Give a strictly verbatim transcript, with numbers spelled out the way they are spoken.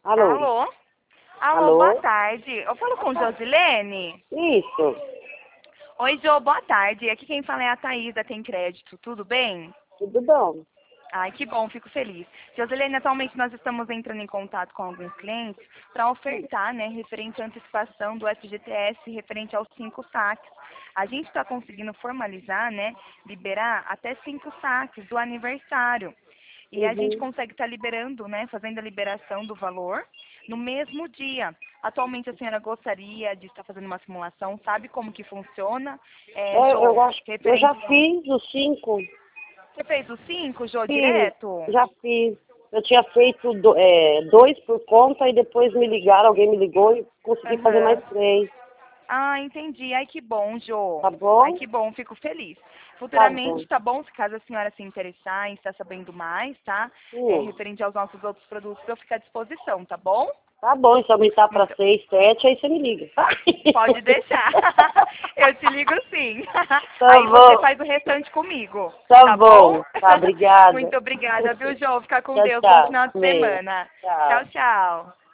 Alô? Alô? Alô, Alô? boa tarde. Eu falo com Josilene? Isso. Oi, Jo, boa tarde. Aqui quem fala é a Thaís da Tem Crédito. Tudo bem? Tudo bom? Ai, que bom, fico feliz. Josilene, atualmente nós estamos entrando em contato com alguns clientes para ofertar, né, referente à antecipação do F G T S, referente aos cinco saques. A gente está conseguindo formalizar, né, liberar até cinco saques do aniversário. E a gente Uhum. consegue estar liberando, né, fazendo a liberação do valor no mesmo dia. Atualmente a senhora gostaria de estar fazendo uma simulação, sabe como que funciona? É, É, eu Jô, acho eu já referente... fiz os cinco. Você fez os cinco, Jô, Fiz, direto? já fiz. Eu tinha feito do- é, dois por conta e depois me ligaram, alguém me ligou e consegui fazer mais Aham. três. Ah, entendi. Ai, que bom, Jô. Tá Ai, bom? que bom, fico feliz. Tá bom. Futuramente, tá bom? Se caso a senhora se interessar em estar sabendo mais, tá? É, Hum. referente aos nossos outros produtos, eu fico à disposição, tá bom? Tá bom, se aumentar para Muito. seis, sete, aí você me liga. Pode deixar. Eu te ligo sim. Tá Aí você bom. faz o restante comigo, Tá tá bom? bom. Tá, obrigada. Muito obrigada, viu, Jô? Fica com Tchau, Deus. Bom tchau. final de Meia. semana. Tchau. Tchau, tchau.